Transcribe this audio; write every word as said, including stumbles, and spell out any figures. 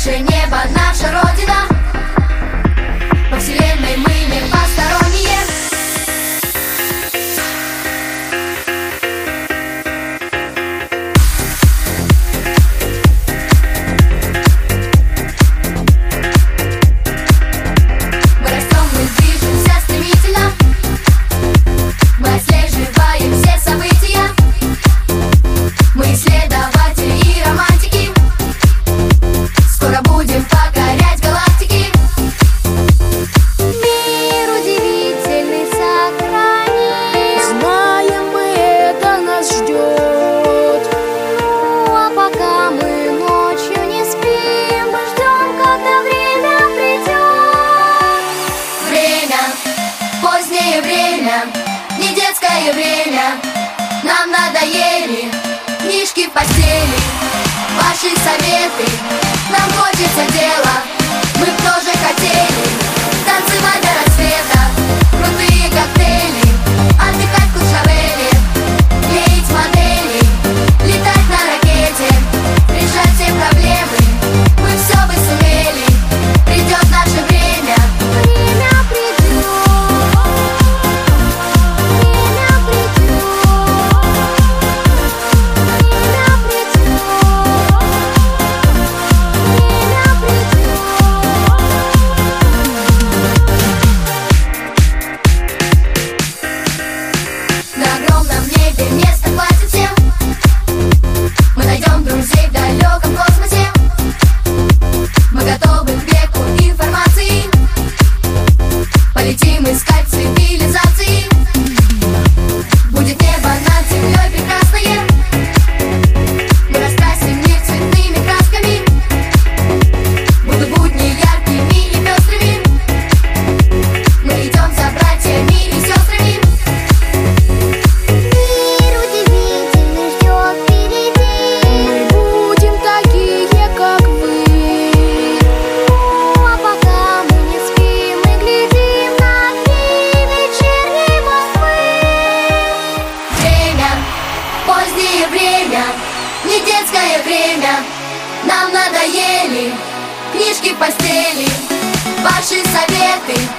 Наше небо, наша родина. Во вселенной мы не посторонние. Мы растем, мы движемся стремительно. Мы отслеживаем все события. Мы исследователи и романтики. Скоро будем покорять галактики. Мир удивительный сохраним. Знаем мы, это нас ждет. Ну, а пока мы ночью не спим, мы ждем, когда время придет. Время, позднее время, не детское время. Нам надоели книжки в постели, ваши советы. Нам хочется дела, мы б тоже хотели танцевать до рассвета, крутые коктейли, отдыхать в Куршавеле, клеить модели, летать на ракете, решать все проблемы. Мы все бы сумели, придет наше время. Время придет. Время придет. Время придет. На огромном небе места хватит всем. Мы найдем друзей в далеком космосе. Мы готовы к веку информации. Полетим искать цивилизации. Будет небо над землей прекрасное. Мы раскрасим мир цветными красками. Будут будни яркими и пестрыми. Мы идем за братьями и сестрами. Мир удивительный ждет впереди. Мы будем такие, как вы. Ну, а пока мы не спим, мы глядим на огни вечерней Москвы. Время, позднее время, не детское время. Нам надоели книжки в постели, ваши советы.